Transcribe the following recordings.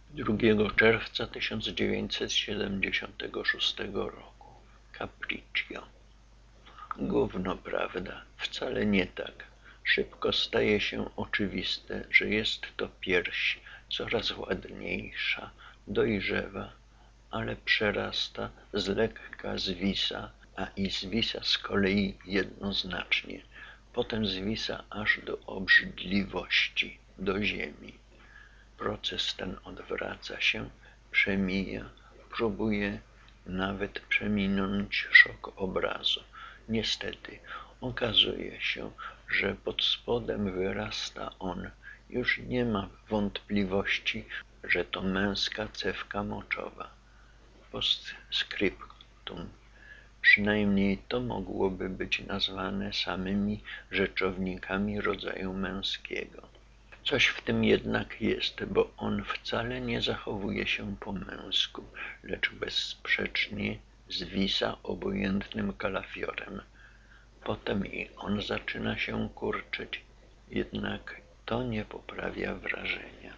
2 czerwca 1976 roku. Capriccio. Gówno, prawda? Wcale nie tak. Szybko staje się oczywiste, że jest to pierś coraz ładniejsza, dojrzewa, ale przerasta, z lekka zwisa, a i zwisa z kolei jednoznacznie. Potem zwisa aż do obrzydliwości, do ziemi. Proces ten odwraca się, przemija, próbuje nawet przeminąć szok obrazu. Niestety, okazuje się, że pod spodem wyrasta on. Już nie ma wątpliwości, że to męska cewka moczowa. Postscriptum. Przynajmniej to mogłoby być nazwane samymi rzeczownikami rodzaju męskiego. Coś w tym jednak jest, bo on wcale nie zachowuje się po męsku, lecz bezsprzecznie zwisa obojętnym kalafiorem. Potem i on zaczyna się kurczyć, jednak to nie poprawia wrażenia.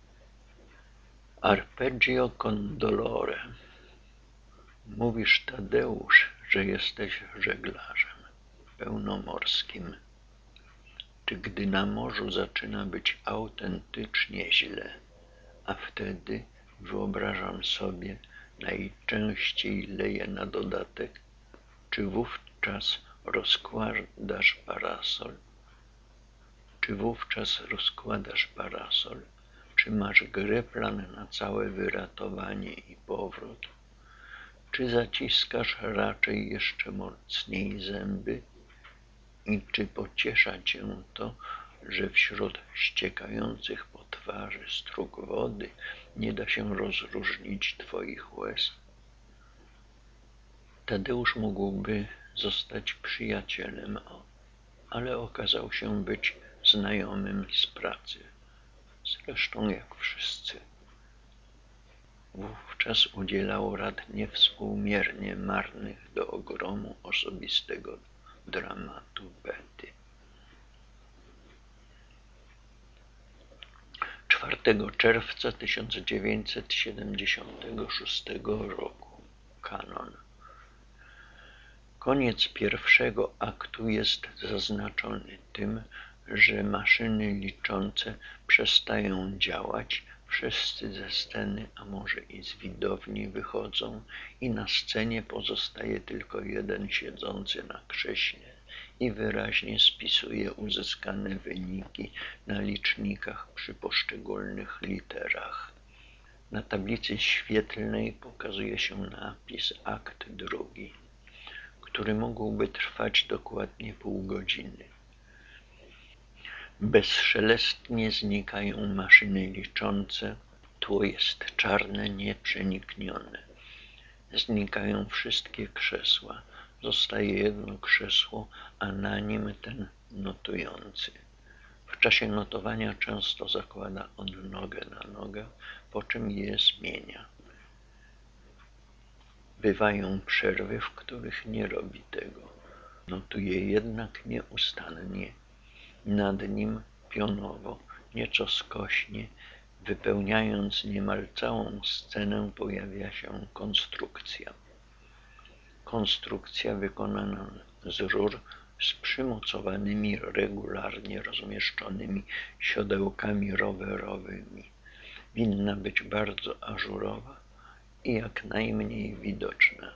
Arpeggio con dolore. Mówisz, Tadeusz, że jesteś żeglarzem pełnomorskim. Czy gdy na morzu zaczyna być autentycznie źle, a wtedy, wyobrażam sobie, najczęściej leje na dodatek, czy wówczas rozkładasz parasol? Czy masz gry plan na całe wyratowanie i powrót? Czy zaciskasz raczej jeszcze mocniej zęby? I czy pociesza cię to, że wśród ściekających po twarzy strug wody nie da się rozróżnić twoich łez? Tadeusz mógłby zostać przyjacielem, ale okazał się być znajomym z pracy. Zresztą jak wszyscy. Wówczas udzielał rad niewspółmiernie marnych do ogromu osobistego dramatu Betty. 4 czerwca 1976 roku. Kanon. Koniec pierwszego aktu jest zaznaczony tym, że maszyny liczące przestają działać, wszyscy ze sceny, a może i z widowni wychodzą i na scenie pozostaje tylko jeden siedzący na krześle i wyraźnie spisuje uzyskane wyniki na licznikach przy poszczególnych literach. Na tablicy świetlnej pokazuje się napis akt drugi, który mógłby trwać dokładnie pół godziny. Bezszelestnie znikają maszyny liczące, tło jest czarne, nieprzeniknione. Znikają wszystkie krzesła, zostaje jedno krzesło, a na nim ten notujący. W czasie notowania często zakłada on nogę na nogę, po czym je zmienia. Bywają przerwy, w których nie robi tego. Notuje jednak nieustannie. Nad nim pionowo, nieco skośnie, wypełniając niemal całą scenę, pojawia się konstrukcja. Konstrukcja wykonana z rur z przymocowanymi, regularnie rozmieszczonymi siodełkami rowerowymi. Winna być bardzo ażurowa i jak najmniej widoczna.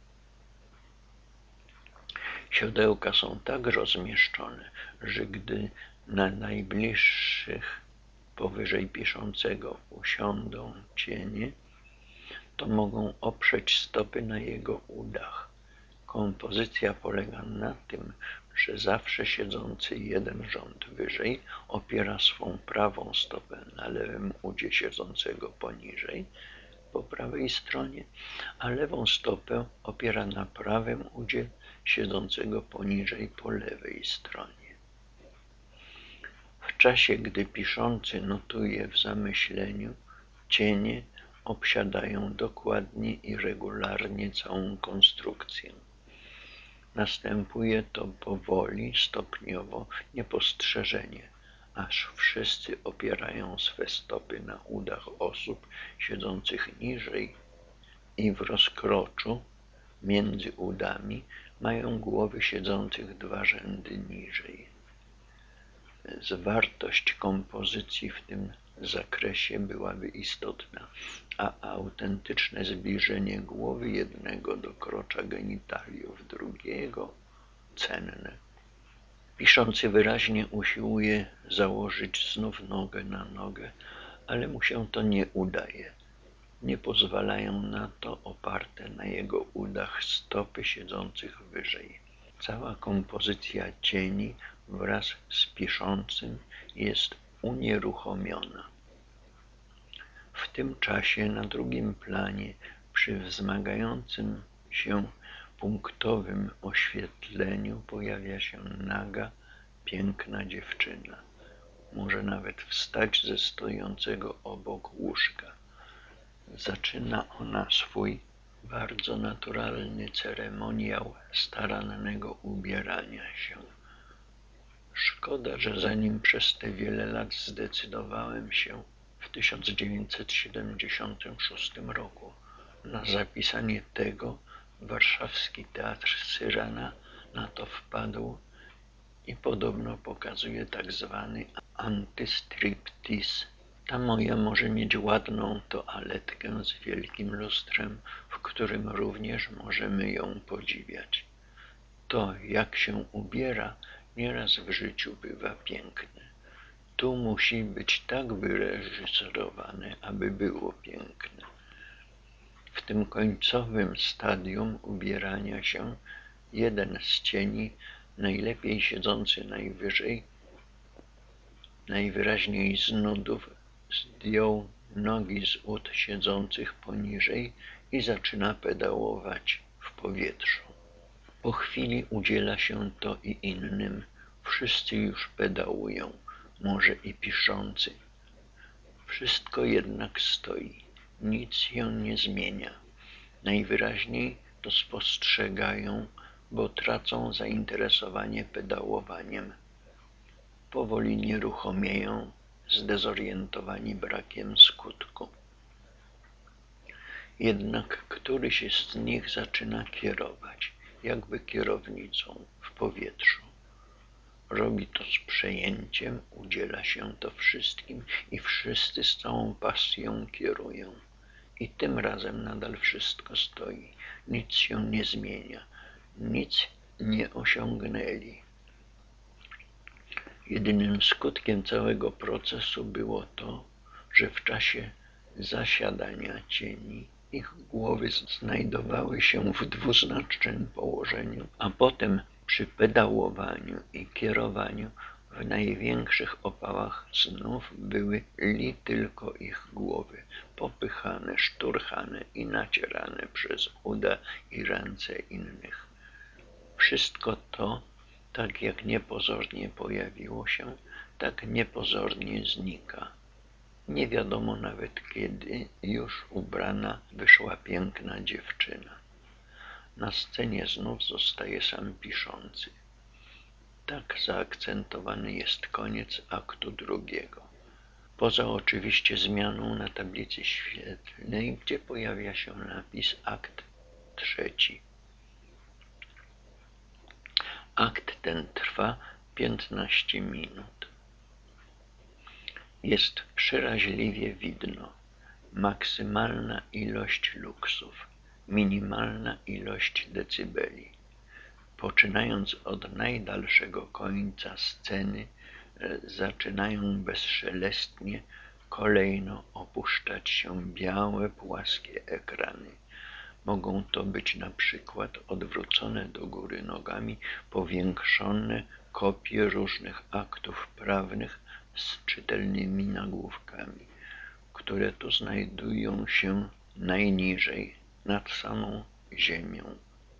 Siodełka są tak rozmieszczone, że gdy na najbliższych powyżej piszącego usiądą cienie, to mogą oprzeć stopy na jego udach. Kompozycja polega na tym, że zawsze siedzący jeden rząd wyżej opiera swą prawą stopę na lewym udzie siedzącego poniżej, po prawej stronie, a lewą stopę opiera na prawym udzie siedzącego poniżej po lewej stronie. W czasie, gdy piszący notuje w zamyśleniu, cienie obsiadają dokładnie i regularnie całą konstrukcję. Następuje to powoli, stopniowo, niepostrzeżenie, aż wszyscy opierają swe stopy na udach osób siedzących niżej i w rozkroczu między udami mają głowy siedzących 2 rzędy niżej. Zwartość kompozycji w tym zakresie byłaby istotna, a autentyczne zbliżenie głowy jednego do krocza genitaliów drugiego cenne. Piszący wyraźnie usiłuje założyć znów nogę na nogę, ale mu się to nie udaje. Nie pozwalają na to oparte na jego udach stopy siedzących wyżej. Cała kompozycja cieni wraz z piszącym jest unieruchomiona. W tym czasie na drugim planie, przy wzmagającym się punktowym oświetleniu, pojawia się naga, piękna dziewczyna. Może nawet wstać ze stojącego obok łóżka. Zaczyna ona swój bardzo naturalny ceremoniał starannego ubierania się. Szkoda, że zanim przez te wiele lat zdecydowałem się w 1976 roku na zapisanie tego, warszawski Teatr Cyrana na to wpadł i podobno pokazuje tak zwany antystriptease. Ta moja może mieć ładną toaletkę z wielkim lustrem, w którym również możemy ją podziwiać. To, jak się ubiera, nieraz w życiu bywa piękne. Tu musi być tak wyreżyserowane, aby było piękne. W tym końcowym stadium ubierania się jeden z cieni, najlepiej siedzący najwyżej, najwyraźniej z nudów, zdjął nogi z ud siedzących poniżej i zaczyna pedałować w powietrzu. Po chwili udziela się to i innym. Wszyscy już pedałują, może i piszący. Wszystko jednak stoi, nic się nie zmienia. Najwyraźniej to spostrzegają, bo tracą zainteresowanie pedałowaniem. Powoli nieruchomieją, zdezorientowani brakiem skutku. Jednak któryś z nich zaczyna kierować, jakby kierownicą w powietrzu. Robi to z przejęciem, udziela się to wszystkim i wszyscy z całą pasją kierują. I tym razem nadal wszystko stoi, nic się nie zmienia, nic nie osiągnęli. Jedynym skutkiem całego procesu było to, że w czasie zasiadania cieni ich głowy znajdowały się w dwuznacznym położeniu, a potem przy pedałowaniu i kierowaniu w największych opałach znów były li tylko ich głowy, popychane, szturchane i nacierane przez uda i ręce innych. Wszystko to, tak jak niepozornie pojawiło się, tak niepozornie znika. Nie wiadomo nawet kiedy już ubrana wyszła piękna dziewczyna. Na scenie znów zostaje sam piszący. Tak zaakcentowany jest koniec aktu drugiego. Poza oczywiście zmianą na tablicy świetlnej, gdzie pojawia się napis akt trzeci. Akt ten trwa 15 minut. Jest przeraźliwie widno. Maksymalna ilość luksów, minimalna ilość decybeli. Poczynając od najdalszego końca sceny, zaczynają bezszelestnie kolejno opuszczać się białe, płaskie ekrany. Mogą to być na przykład odwrócone do góry nogami powiększone kopie różnych aktów prawnych z czytelnymi nagłówkami, które tu znajdują się najniżej, nad samą ziemią.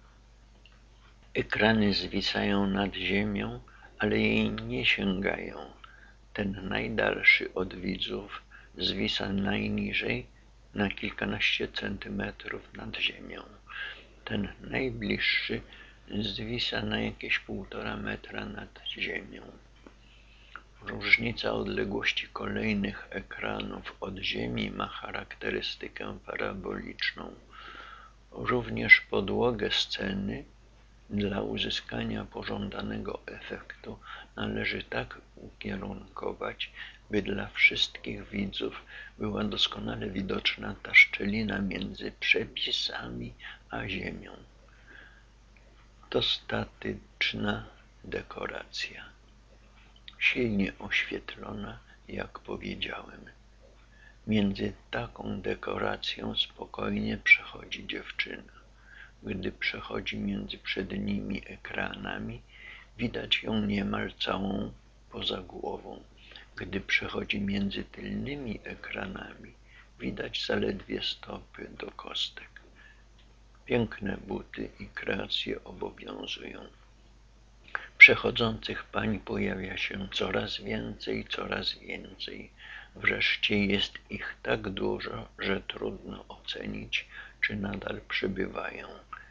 Ekrany zwisają nad ziemią, ale jej nie sięgają. Ten najdalszy od widzów zwisa najniżej, na kilkanaście centymetrów nad ziemią. Ten najbliższy zwisa na jakieś 1,5 metra nad ziemią. Różnica odległości kolejnych ekranów od Ziemi ma charakterystykę paraboliczną. Również podłogę sceny dla uzyskania pożądanego efektu należy tak ukierunkować, by dla wszystkich widzów była doskonale widoczna ta szczelina między przepisami a Ziemią. To statyczna dekoracja, silnie oświetlona, jak powiedziałem. Między taką dekoracją spokojnie przechodzi dziewczyna. Gdy przechodzi między przednimi ekranami, widać ją niemal całą poza głową. Gdy przechodzi między tylnymi ekranami, widać zaledwie stopy do kostek. Piękne buty i kreacje obowiązują. Przechodzących pań pojawia się coraz więcej. Wreszcie jest ich tak dużo, że trudno ocenić, czy nadal przybywają.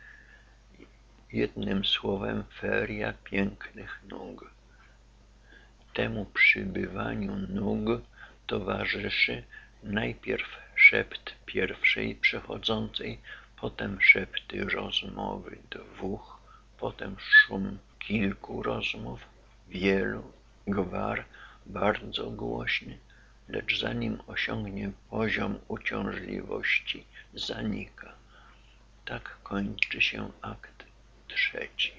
Jednym słowem, feria pięknych nóg. Temu przybywaniu nóg towarzyszy najpierw szept pierwszej przechodzącej, potem szepty rozmowy dwóch, potem szum kilku rozmów, wielu, gwar bardzo głośny, lecz zanim osiągnie poziom uciążliwości, zanika. Tak kończy się akt trzeci.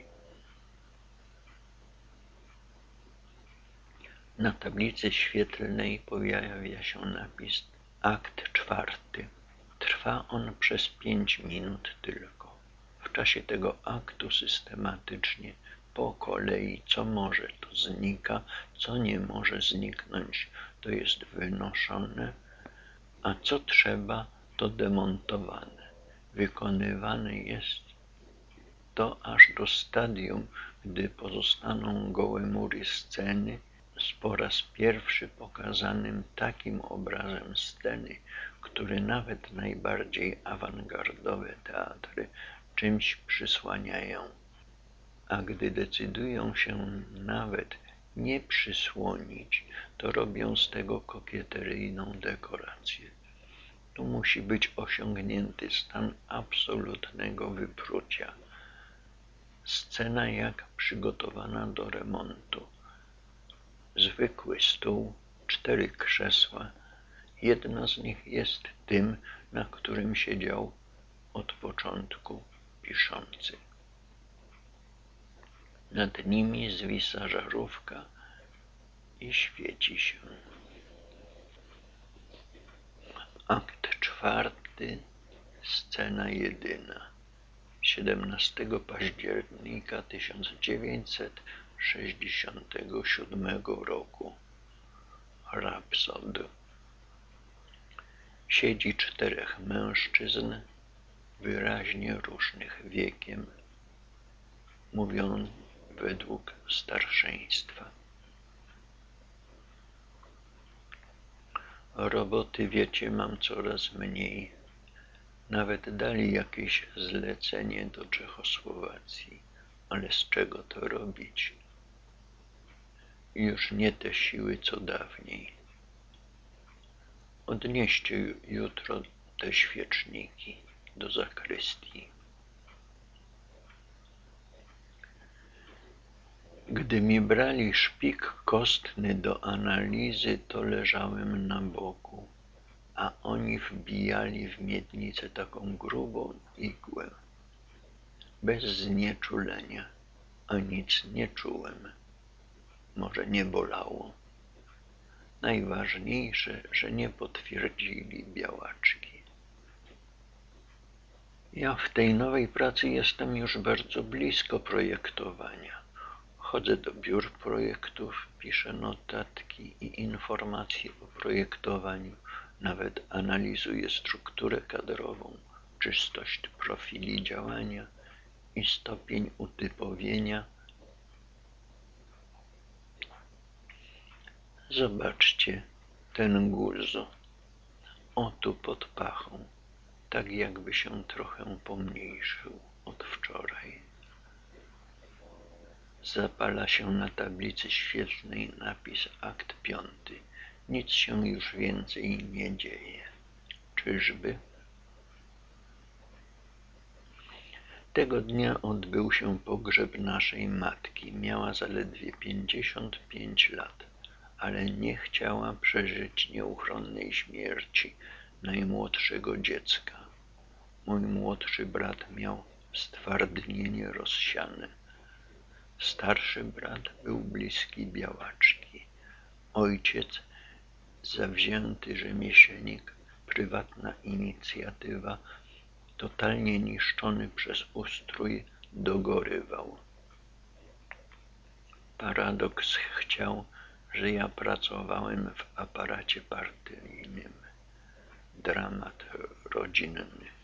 Na tablicy świetlnej pojawia się napis akt czwarty. Trwa on przez 5 minut tylko. W czasie tego aktu systematycznie, po kolei, co może, to znika, co nie może zniknąć, to jest wynoszone, a co trzeba, to demontowane. Wykonywane jest to aż do stadium, gdy pozostaną gołe mury sceny z po raz pierwszy pokazanym takim obrazem sceny, który nawet najbardziej awangardowe teatry czymś przysłaniają. A gdy decydują się nawet nie przysłonić, to robią z tego kokieteryjną dekorację. Tu musi być osiągnięty stan absolutnego wyprucia. Scena jak przygotowana do remontu. Zwykły stół, 4 krzesła. Jedno z nich jest tym, na którym siedział od początku piszący. Nad nimi zwisa żarówka i świeci się. Akt czwarty, scena jedyna. 17 października 1967 roku. Rhapsod. Siedzi 4 mężczyzn, wyraźnie różnych wiekiem, mówią według starszeństwa. Roboty, wiecie, mam coraz mniej. Nawet dali jakieś zlecenie do Czechosłowacji, ale z czego to robić? Już nie te siły, co dawniej. Odnieście jutro te świeczniki do zakrystii. Gdy mi brali szpik kostny do analizy, to leżałem na boku, a oni wbijali w miednicę taką grubą igłę. Bez znieczulenia, a nic nie czułem. Może nie bolało. Najważniejsze, że nie potwierdzili białaczki. Ja w tej nowej pracy jestem już bardzo blisko projektowania. Chodzę do biur projektów, piszę notatki i informacje o projektowaniu, nawet analizuję strukturę kadrową, czystość profili działania i stopień utypowienia. Zobaczcie ten guzo, o tu pod pachą, tak jakby się trochę pomniejszył od wczoraj. Zapala się na tablicy świetlnej napis akt 5. Nic się już więcej nie dzieje. Czyżby? Tego dnia odbył się pogrzeb naszej matki. Miała zaledwie 55 lat, ale nie chciała przeżyć nieuchronnej śmierci najmłodszego dziecka. Mój młodszy brat miał stwardnienie rozsiane. Starszy brat był bliski białaczki. Ojciec zawzięty rzemieślnik, prywatna inicjatywa, totalnie niszczony przez ustrój, dogorywał. Paradoks chciał, że ja pracowałem w aparacie partyjnym. Dramat rodzinny.